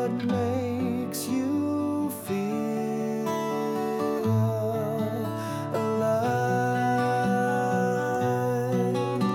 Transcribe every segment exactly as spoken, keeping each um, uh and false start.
what makes you feel alive.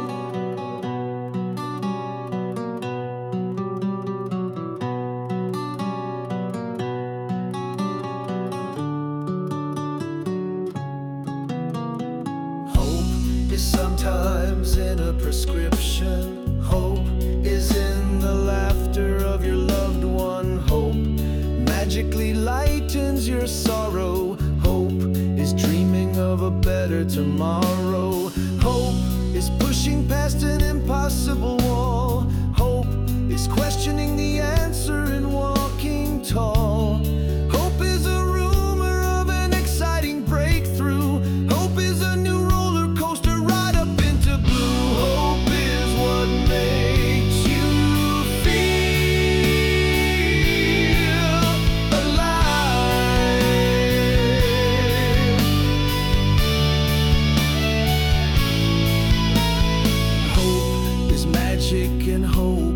Hope is sometimes in a prescription. Hope is in the laughter of your loved one. Hope magically lightens your sorrow. Hope is dreaming of a better tomorrow. Hope is pushing past an impossible wall. Hope is questioning the answer and walking tall. Hope is a rumor of an exciting breakthrough. Hope is a new roller coaster ride up into blue. Hope is what makes you feel alive. Hope is magic and hope